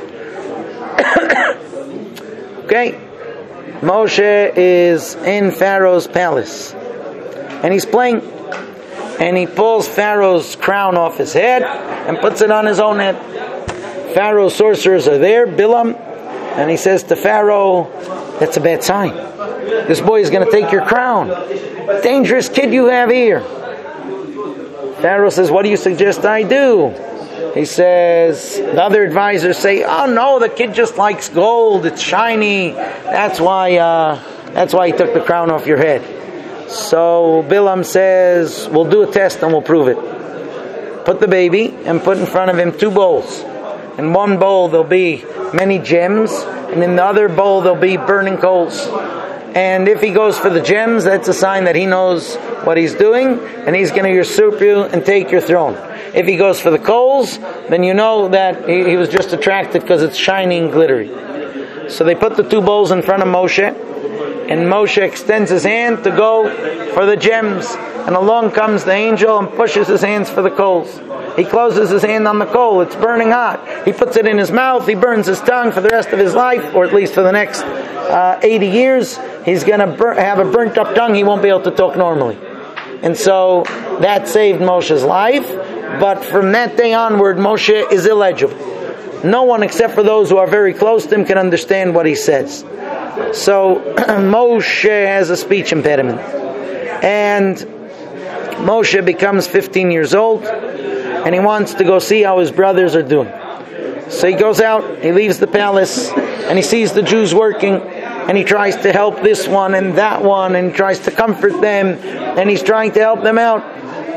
Okay? Moshe is in Pharaoh's palace. And he's playing. And he pulls Pharaoh's crown off his head and puts it on his own head. Pharaoh's sorcerers are there, Bilam, and he says to Pharaoh, that's a bad sign. This boy is going to take your crown. Dangerous kid you have here. Pharaoh says, what do you suggest I do? He says, the other advisors say, oh no, the kid just likes gold, it's shiny. That's why, uh, that's why he took the crown off your head. So Bilam says, we'll do a test and we'll prove it. Put the baby and put in front of him two bowls. In one bowl there'll be many gems, and in the other bowl there'll be burning coals. And if he goes for the gems, that's a sign that he knows what he's doing, and he's going to usurp you and take your throne. If he goes for the coals, then you know that he, he was just attracted because it's shiny and glittery. So they put the two bowls in front of Moshe, and Moshe extends his hand to go for the gems, and along comes the angel and pushes his hands for the coals. He closes his hand on the coal, it's burning hot. He puts it in his mouth, he burns his tongue for the rest of his life, or at least for the next uh, eighty years. He's going to bur- have a burnt up tongue, he won't be able to talk normally. And so that saved Moshe's life, but from that day onward, Moshe is illegible. No one except for those who are very close to him can understand what he says. So Moshe has a speech impediment. And Moshe becomes fifteen years old, and he wants to go see how his brothers are doing. So he goes out, he leaves the palace, and he sees the Jews working, and he tries to help this one and that one, and tries to comfort them, and he's trying to help them out.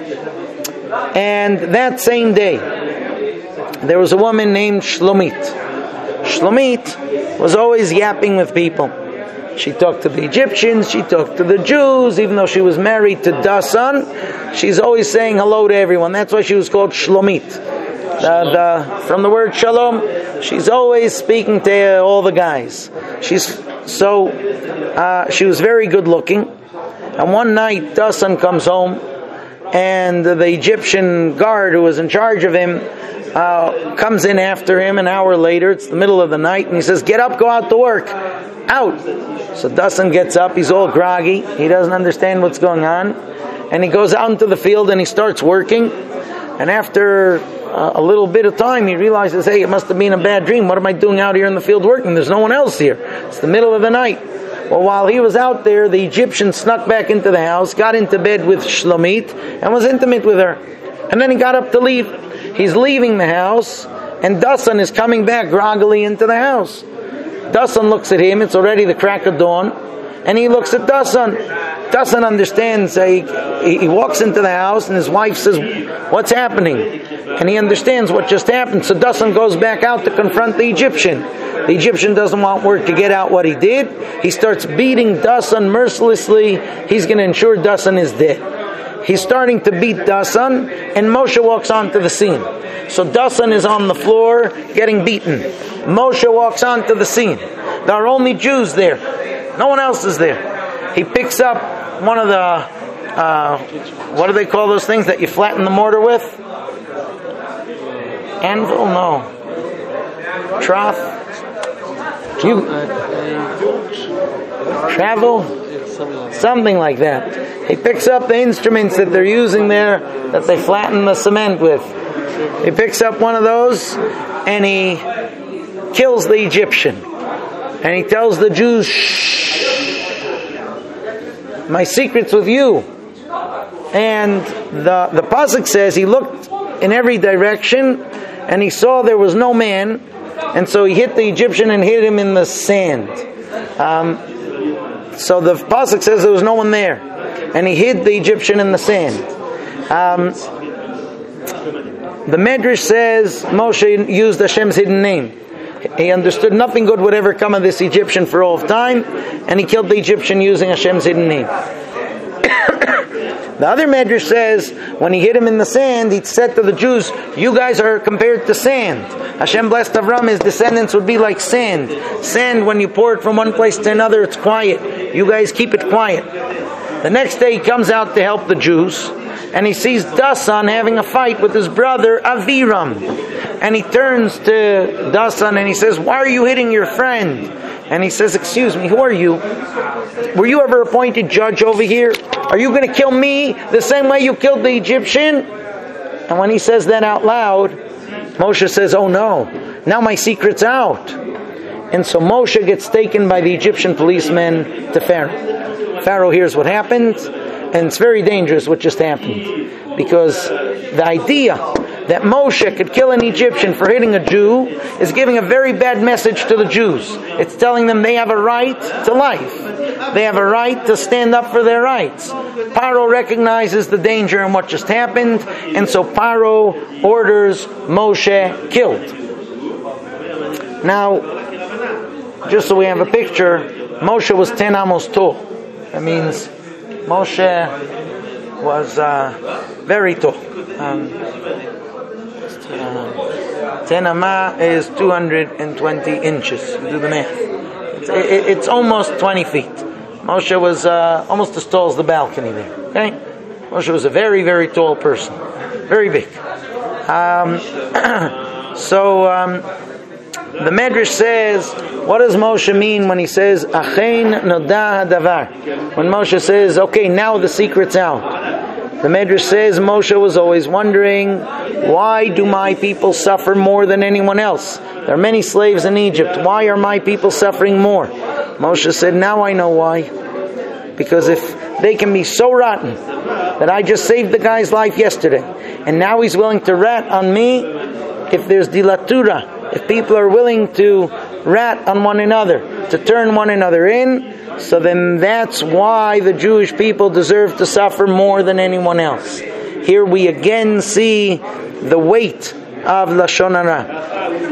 And that same day, there was a woman named Shlomit. Shlomit was always yapping with people. She talked to the Egyptians, she talked to the Jews, even though she was married to Dasan, she's always saying hello to everyone. That's why she was called Shlomit. The, the, from the word shalom, she's always speaking to all the guys. She's so uh, she was very good looking. And one night, Dasan comes home, and the Egyptian guard who was in charge of him uh, comes in after him an hour later. It's the middle of the night, and he says, "Get up, go out to work." Out. So Dasan gets up, he's all groggy, he doesn't understand what's going on, and he goes out into the field and he starts working, and after uh, a little bit of time he realizes, hey, it must have been a bad dream, what am I doing out here in the field working? There's no one else here, it's the middle of the night. Well, while he was out there, the Egyptian snuck back into the house, got into bed with Shlomit, and was intimate with her, and then he got up to leave. He's leaving the house, and Dasan is coming back groggily into the house. Dasan looks at him, it's already the crack of dawn, and he looks at Dasan. Dasan understands, uh, he, he walks into the house and his wife says, what's happening? And he understands what just happened, so Dasan goes back out to confront the Egyptian. The Egyptian doesn't want word to get out what he did. He starts beating Dasan mercilessly. He's going to ensure Dasan is dead. He's starting to beat Dasan, and Moshe walks onto the scene. So Dasan is on the floor getting beaten. Moshe walks onto the scene. There are only Jews there. No one else is there. He picks up one of the, uh, what do they call those things that you flatten the mortar with? Anvil? No. Trough? You, travel? Something like that. He picks up the instruments that they're using there, that they flatten the cement with. He picks up one of those, and he kills the Egyptian. And he tells the Jews, shh, my secret's with you. And the, the pasuk says he looked in every direction, and he saw there was no man, and so he hit the Egyptian and hit him in the sand. Um, so the pasuk says there was no one there, and he hid the Egyptian in the sand. Um, the Medrash says Moshe used Hashem's hidden name. He understood nothing good would ever come of this Egyptian for all of time, and he killed the Egyptian using Hashem's hidden name. The other Medrash says, when he hit him in the sand, he said to the Jews, you guys are compared to sand. Hashem blessed Avram, his descendants would be like sand. Sand, when you pour it from one place to another, it's quiet. You guys keep it quiet. The next day he comes out to help the Jews, and he sees Dasan having a fight with his brother Aviram. And he turns to Dasan and he says, why are you hitting your friend? And he says, excuse me, who are you? Were you ever appointed judge over here? Are you going to kill me the same way you killed the Egyptian? And when he says that out loud, Moshe says, oh no, now my secret's out. And so Moshe gets taken by the Egyptian policemen to Pharaoh. Pharaoh hears what happened, and it's very dangerous what just happened. Because the idea that Moshe could kill an Egyptian for hitting a Jew is giving a very bad message to the Jews. It's telling them they have a right to life. They have a right to stand up for their rights. Paro recognizes the danger in what just happened, and so Paro orders Moshe killed. Now, just so we have a picture, Moshe was ten amos tall. That means Moshe was uh, very tall. Um, uh, ten amma is two hundred twenty inches. You do the math. It's, it, it's almost twenty feet. Moshe was uh, almost as tall as the balcony there. Okay? Moshe was a very, very tall person. Very big. Um, so, um, the Medrash says, what does Moshe mean when he says, Achein noda hadavar? When Moshe says, okay, now the secret's out. The Medrash says Moshe was always wondering, why do my people suffer more than anyone else? There are many slaves in Egypt. Why are my people suffering more? Moshe said, now I know why. Because if they can be so rotten that I just saved the guy's life yesterday, and now he's willing to rat on me, if there's dilatura, if people are willing to rat on one another, to turn one another in, so then that's why the Jewish people deserve to suffer more than anyone else. Here we again see the weight of Lashon Hara.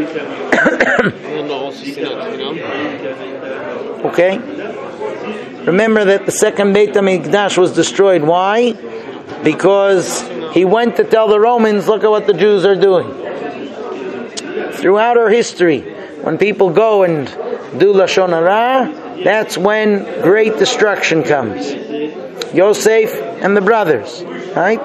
Okay? Remember that the second Beit HaMikdash was destroyed. Why? Because he went to tell the Romans, look at what the Jews are doing. Throughout our history, when people go and do Lashon Hara, that's when great destruction comes. Yosef and the brothers, right?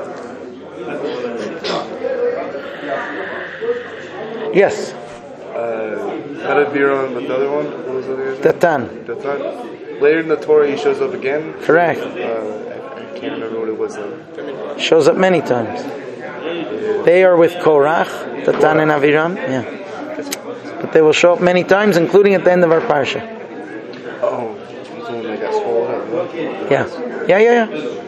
Yes. Uh, how did Biram with the other one? What was the other guy's Datan. name? Datan. Later in the Torah, he shows up again. Correct. Uh, I, I can't remember what it was though. Shows up many times. They are with Korach, Datan and Aviram. Yeah. But they will show up many times, including at the end of our parsha. Oh, he's the one that got swallowed up. Huh? Yeah. Yeah, yeah,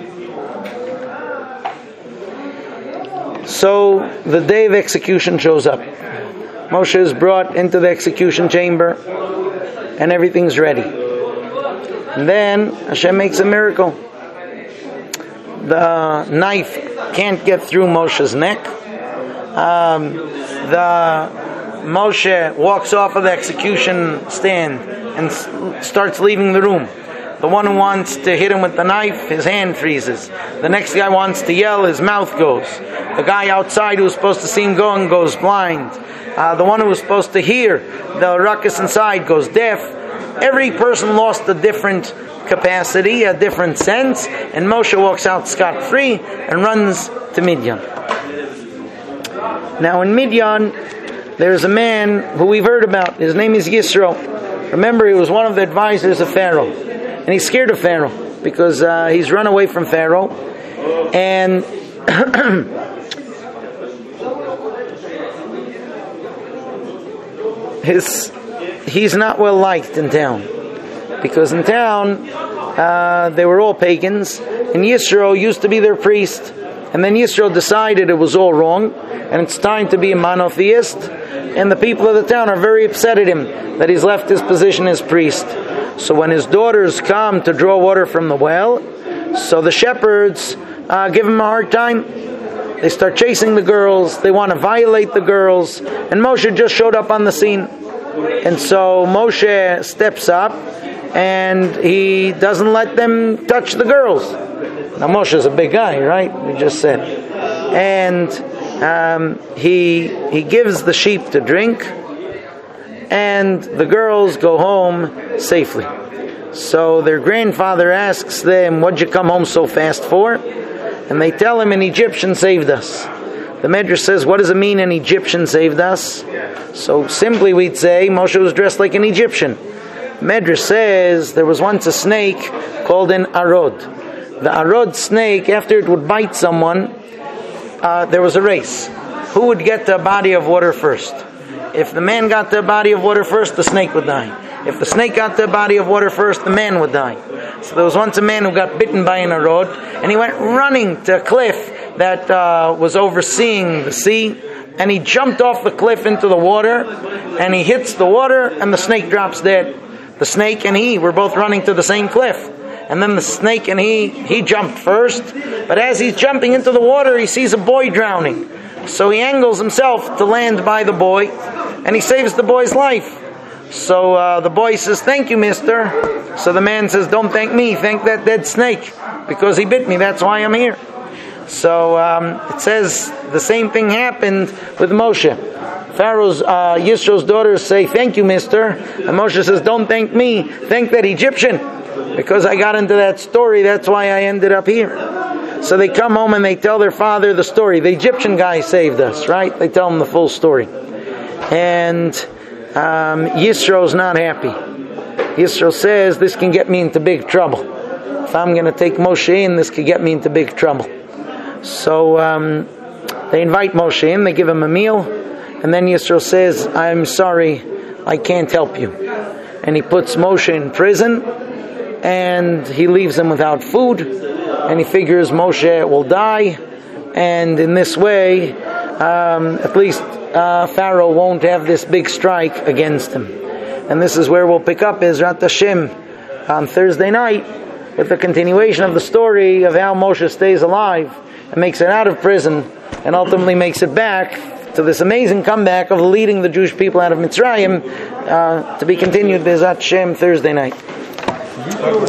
yeah. So the day of execution shows up. Moshe is brought into the execution chamber, and everything's ready. And then Hashem makes a miracle. The knife can't get through Moshe's neck. Um, the Moshe walks off of the execution stand and s- starts leaving the room. The one who wants to hit him with the knife, his hand freezes. The next guy wants to yell, his mouth goes. The guy outside who was supposed to see him going goes blind. Uh, the one who was supposed to hear the ruckus inside goes deaf. Every person lost a different capacity, a different sense, and Moshe walks out scot-free and runs to Midian. Now in Midian, there's a man who we've heard about. His name is Yisro. Remember, he was one of the advisors of Pharaoh. And he's scared of Pharaoh because uh, he's run away from Pharaoh. And his he's not well liked in town. Because in town, uh, they were all pagans. And Yisro used to be their priest. And then Yisro decided it was all wrong. And it's time to be a monotheist. And the people of the town are very upset at him that he's left his position as priest. So when his daughters come to draw water from the well, so the shepherds uh, give him a hard time. They start chasing the girls. They want to violate the girls. And Moshe just showed up on the scene. And so Moshe steps up and he doesn't let them touch the girls. Now Moshe is a big guy, right? We just said. And um, he he gives the sheep to drink, and the girls go home safely. So their grandfather asks them, "What'd you come home so fast for?" And they tell him, "An Egyptian saved us." The Medrash says, what does it mean an Egyptian saved us? So simply we'd say Moshe was dressed like an Egyptian. The Medrash says there was once a snake called an arod. The arod snake, after it would bite someone, uh, there was a race. Who would get to a body of water first? If the man got to a body of water first, the snake would die. If the snake got to a body of water first, the man would die. So there was once a man who got bitten by an arod, and he went running to a cliff that uh, was overseeing the sea, and he jumped off the cliff into the water, and he hits the water, and the snake drops dead. The snake and he were both running to the same cliff, and then the snake and he, he jumped first, but as he's jumping into the water, he sees a boy drowning. So he angles himself to land by the boy, and he saves the boy's life. So uh, the boy says, "Thank you, mister." So the man says, "Don't thank me, thank that dead snake, because he bit me, that's why I'm here." So um, it says the same thing happened with Moshe. Pharaoh's, uh, Yisro's daughters say, "Thank you, mister." And Moshe says, "Don't thank me, thank that Egyptian. Because I got into that story, that's why I ended up here." So they come home and they tell their father the story. The Egyptian guy saved us, right? They tell him the full story. And um, Yisro's not happy. Yisro says, "This can get me into big trouble. If I'm going to take Moshe in, this could get me into big trouble." So um, they invite Moshe in, they give him a meal, and then Yisro says, "I'm sorry, I can't help you." And he puts Moshe in prison, and he leaves him without food, and he figures Moshe will die, and in this way, um, at least uh, Pharaoh won't have this big strike against him. And this is where we'll pick up Ezrat Hashem on Thursday night with the continuation of the story of how Moshe stays alive and makes it out of prison, and ultimately makes it back to this amazing comeback of leading the Jewish people out of Mitzrayim, uh, to be continued B'ezrat Hashem Thursday night.